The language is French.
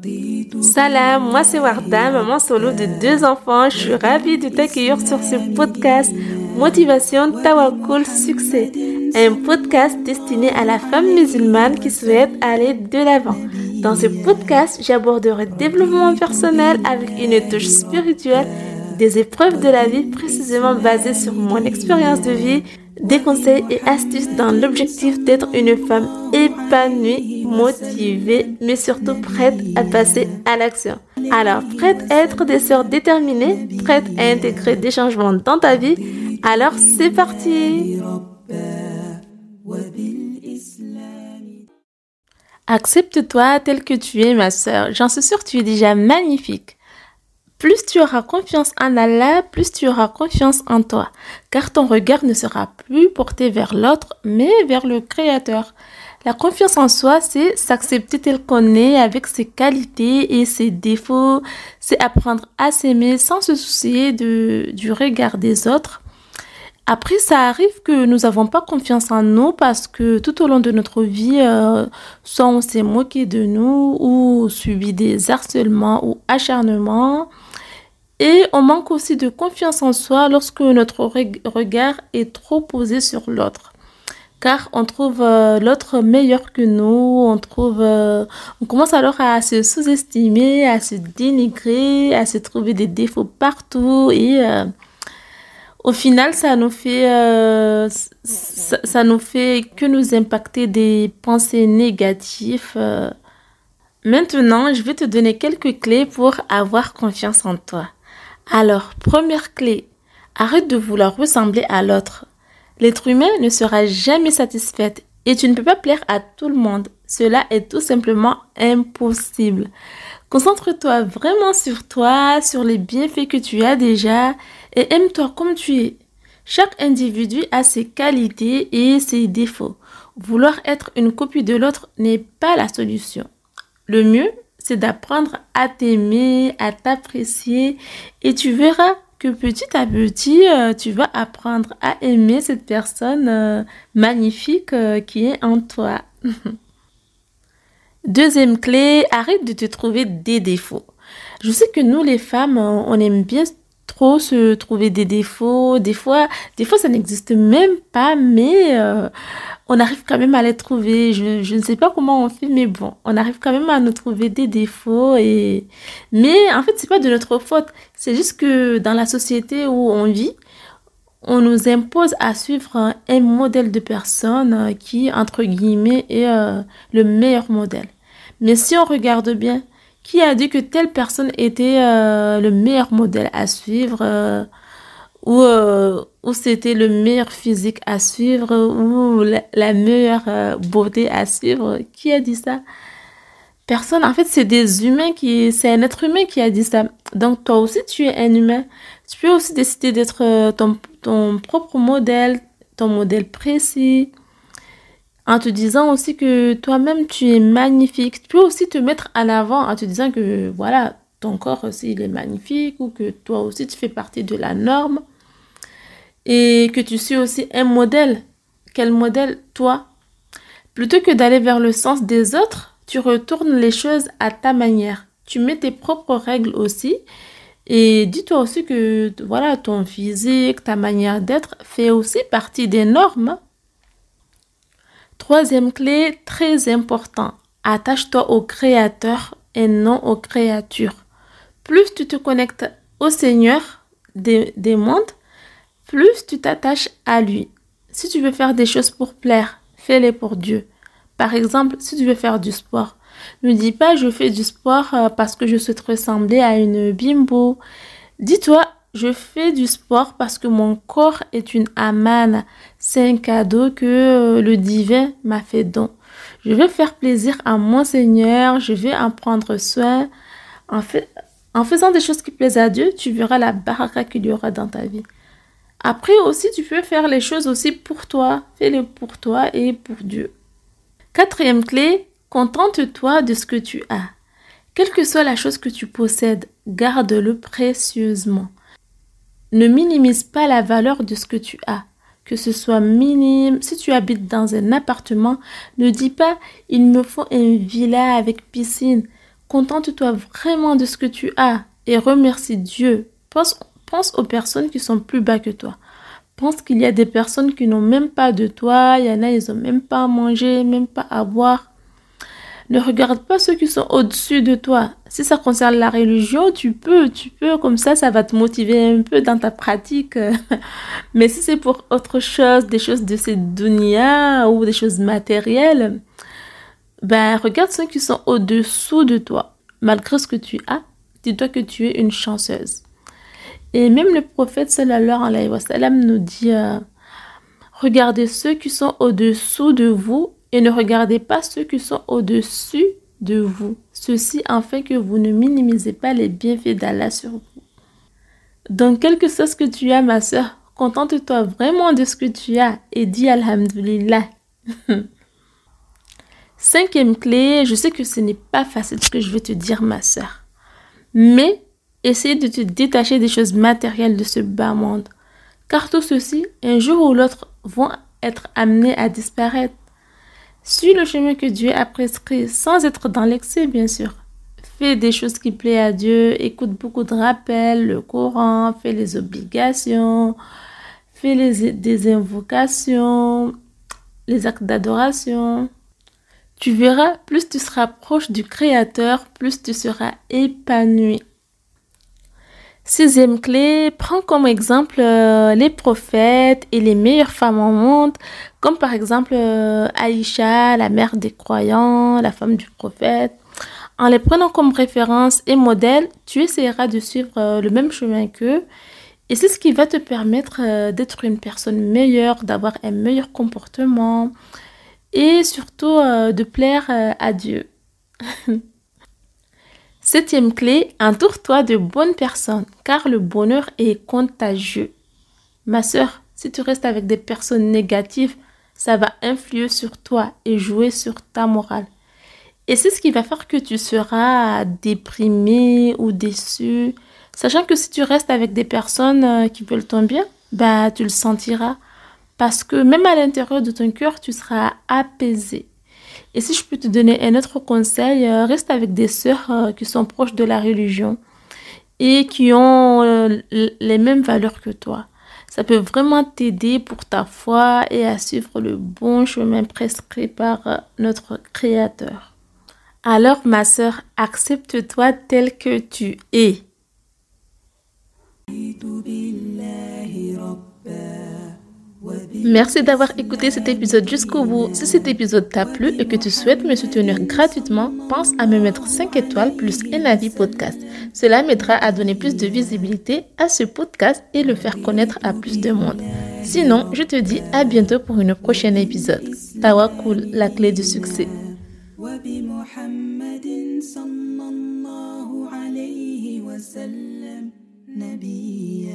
Salam, moi c'est Warda, maman solo de 2 enfants. Je suis ravie de t'accueillir sur ce podcast Motivation, Tawakkul, Succès. Un podcast destiné à la femme musulmane qui souhaite aller de l'avant. Dans ce podcast, j'aborderai développement personnel avec une touche spirituelle, des épreuves de la vie précisément basées sur mon expérience de vie, des conseils et astuces dans l'objectif d'être une femme épanouie, motivée, mais surtout prête à passer à l'action. Alors, prête à être des sœurs déterminées, prête à intégrer des changements dans ta vie? Alors, c'est parti! Accepte-toi tel que tu es, ma sœur. J'en suis sûre, tu es déjà magnifique. Plus tu auras confiance en Allah, plus tu auras confiance en toi, car ton regard ne sera plus porté vers l'autre, mais vers le Créateur. La confiance en soi, c'est s'accepter tel qu'on est avec ses qualités et ses défauts, c'est apprendre à s'aimer sans se soucier du regard des autres. Après, ça arrive que nous n'avons pas confiance en nous parce que tout au long de notre vie, soit on s'est moqué de nous ou subi des harcèlements ou acharnements. Et on manque aussi de confiance en soi lorsque notre regard est trop posé sur l'autre. Car on trouve l'autre meilleur que nous, on commence alors à se sous-estimer, à se dénigrer, à se trouver des défauts partout et au final, ça nous fait que nous impacter des pensées négatives. Maintenant, je vais te donner quelques clés pour avoir confiance en toi. Alors, première clé, arrête de vouloir ressembler à l'autre. L'être humain ne sera jamais satisfait et tu ne peux pas plaire à tout le monde. Cela est tout simplement impossible. Concentre-toi vraiment sur toi, sur les bienfaits que tu as déjà et aime-toi comme tu es. Chaque individu a ses qualités et ses défauts. Vouloir être une copie de l'autre n'est pas la solution. Le mieux, c'est d'apprendre à t'aimer, à t'apprécier et tu verras que petit à petit, tu vas apprendre à aimer cette personne magnifique qui est en toi. Deuxième clé, arrête de te trouver des défauts. Je sais que nous les femmes, on aime bien trop se trouver des défauts. Des fois ça n'existe même pas, mais on arrive quand même à les trouver. Je ne sais pas comment on fait, mais bon, on arrive quand même à nous trouver des défauts. Mais en fait, c'est pas de notre faute. C'est juste que dans la société où on vit, on nous impose à suivre un modèle de personne qui, entre guillemets, est le meilleur modèle. Mais si on regarde bien, qui a dit que telle personne était le meilleur modèle à suivre ou c'était le meilleur physique à suivre ou la meilleure beauté à suivre? Qui a dit ça? Personne. En fait, c'est un être humain qui a dit ça. Donc, toi aussi, tu es un humain. Tu peux aussi décider d'être ton propre modèle, ton modèle précis, en te disant aussi que toi-même, tu es magnifique. Tu peux aussi te mettre en avant en te disant que, voilà, ton corps aussi, il est magnifique ou que toi aussi, tu fais partie de la norme et que tu suis aussi un modèle. Quel modèle? Toi. Plutôt que d'aller vers le sens des autres, tu retournes les choses à ta manière. Tu mets tes propres règles aussi. Et dis-toi aussi que voilà, ton physique, ta manière d'être fait aussi partie des normes. Troisième clé, très important, attache-toi au Créateur et non aux créatures. Plus tu te connectes au Seigneur des mondes, plus tu t'attaches à lui. Si tu veux faire des choses pour plaire, fais-les pour Dieu. Par exemple, si tu veux faire du sport, ne dis pas je fais du sport parce que je souhaite ressembler à une bimbo. Dis-toi, je fais du sport parce que mon corps est une amana. C'est un cadeau que le divin m'a fait don. Je vais faire plaisir à mon Seigneur, je vais en prendre soin. En faisant des choses qui plaisent à Dieu, tu verras la baraka qu'il y aura dans ta vie. Après aussi, tu peux faire les choses aussi pour toi. Fais-les pour toi et pour Dieu. Quatrième clé, contente-toi de ce que tu as. Quelle que soit la chose que tu possèdes, garde-le précieusement. Ne minimise pas la valeur de ce que tu as, que ce soit minime. Si tu habites dans un appartement, ne dis pas « il me faut une villa avec piscine ». Contente-toi vraiment de ce que tu as et remercie Dieu. Pense aux personnes qui sont plus bas que toi. Pense qu'il y a des personnes qui n'ont même pas de toi. Il y en a, ils n'ont même pas à manger, même pas à boire. Ne regarde pas ceux qui sont au-dessus de toi. Si ça concerne la religion, tu peux, comme ça va te motiver un peu dans ta pratique. Mais si c'est pour autre chose, des choses de cette dunya ou des choses matérielles, ben regarde ceux qui sont au-dessous de toi. Malgré ce que tu as, dis-toi que tu es une chanceuse. Et même le prophète sallallahu alayhi wa sallam nous dit regardez ceux qui sont au-dessous de vous et ne regardez pas ceux qui sont au-dessus de vous. Ceci afin que vous ne minimisez pas les bienfaits d'Allah sur vous. Donc, quel que soit ce que tu as, ma sœur, contente-toi vraiment de ce que tu as et dis Alhamdulillah. Cinquième clé, je sais que ce n'est pas facile ce que je vais te dire, ma sœur. Mais, essaye de te détacher des choses matérielles de ce bas monde. Car tout ceci, un jour ou l'autre, vont être amenés à disparaître. Suis le chemin que Dieu a prescrit, sans être dans l'excès, bien sûr. Fais des choses qui plaisent à Dieu, écoute beaucoup de rappels, le Coran, fais les obligations, fais des invocations, les actes d'adoration. Tu verras, plus tu seras proche du Créateur, plus tu seras épanoui. Sixième clé, prends comme exemple les prophètes et les meilleures femmes au monde, comme par exemple Aïcha, la mère des croyants, la femme du prophète. En les prenant comme référence et modèle, tu essaieras de suivre le même chemin qu'eux. Et c'est ce qui va te permettre d'être une personne meilleure, d'avoir un meilleur comportement et surtout de plaire à Dieu. Septième clé, entoure-toi de bonnes personnes, car le bonheur est contagieux. Ma sœur, si tu restes avec des personnes négatives, ça va influer sur toi et jouer sur ta morale. Et c'est ce qui va faire que tu seras déprimé ou déçu, sachant que si tu restes avec des personnes qui veulent ton bien, bah tu le sentiras. Parce que même à l'intérieur de ton cœur, tu seras apaisé. Et si je peux te donner un autre conseil, reste avec des sœurs qui sont proches de la religion et qui ont les mêmes valeurs que toi. Ça peut vraiment t'aider pour ta foi et à suivre le bon chemin prescrit par notre Créateur. Alors, ma sœur, accepte-toi tel que tu es. Merci d'avoir écouté cet épisode jusqu'au bout. Si cet épisode t'a plu et que tu souhaites me soutenir gratuitement, pense à me mettre 5 étoiles plus un avis podcast. Cela m'aidera à donner plus de visibilité à ce podcast et le faire connaître à plus de monde. Sinon, je te dis à bientôt pour une prochaine épisode. Tawakkul, la clé du succès. وبمحمد صلى الله عليه وسلم نبيا